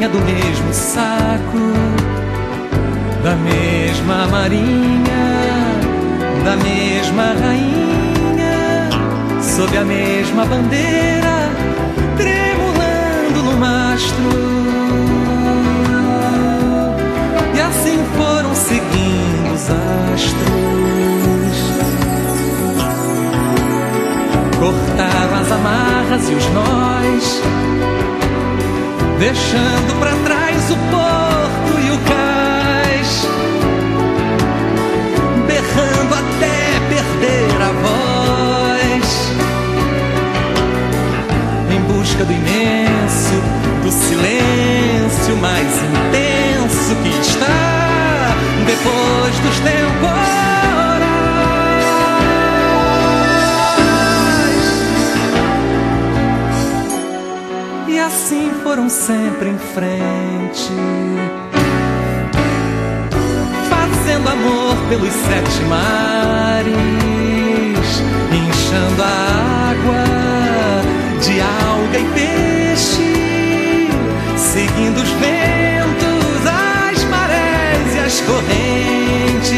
farinha do mesmo saco, da mesma marinha, da mesma rainha, sob a mesma bandeira, tremulando no mastro. E assim foram seguindo os astros, cortaram as amarras e os nós, deixando pra trás o porto e o cais, berrando até perder a voz, em busca do imenso, do silêncio mais intenso que está depois dos temporais. E assim foram sempre em frente, fazendo amor pelos 7 mares, inchando a água de alga e peixe, seguindo os ventos, as marés e as correntes,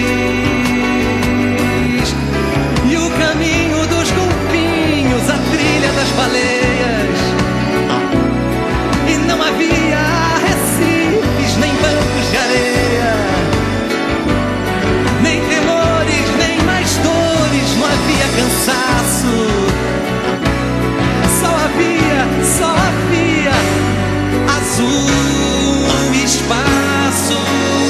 e o caminho dos golfinhos, a trilha das baleias. E não havia recifes, nem bancos de areia, nem temores, nem mais dores, não havia cansaço. Só havia azul e espaço.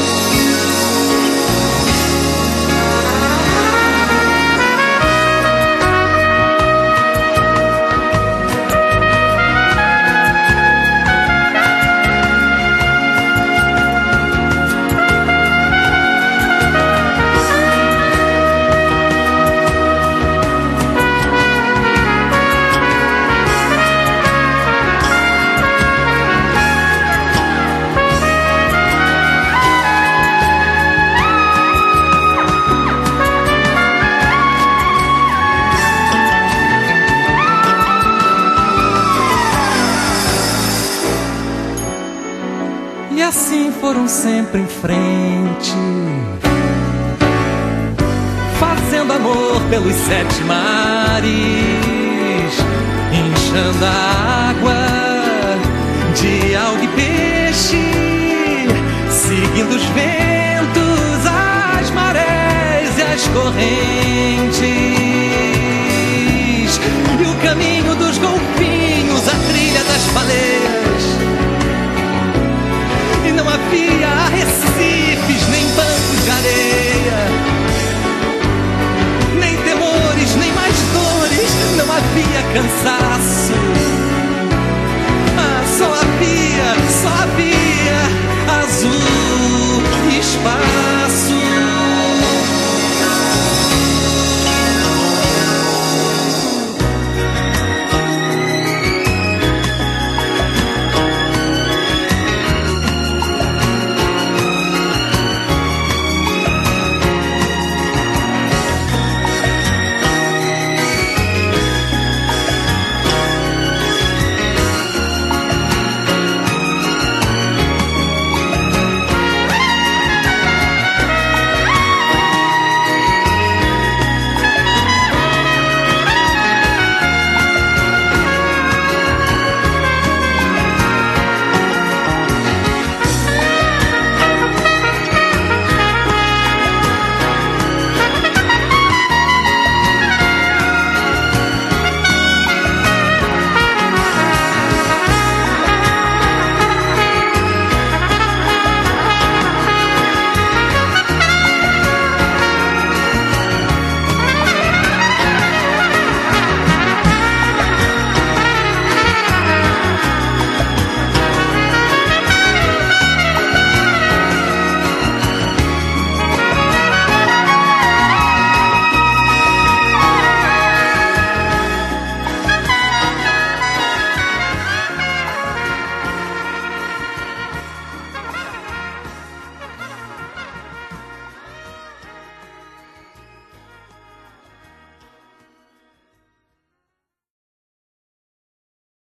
E assim foram sempre em frente, fazendo amor pelos 7 mares, inchando a água de alga e peixe, seguindo os ventos, as marés e as correntes, e o caminho dos golfinhos,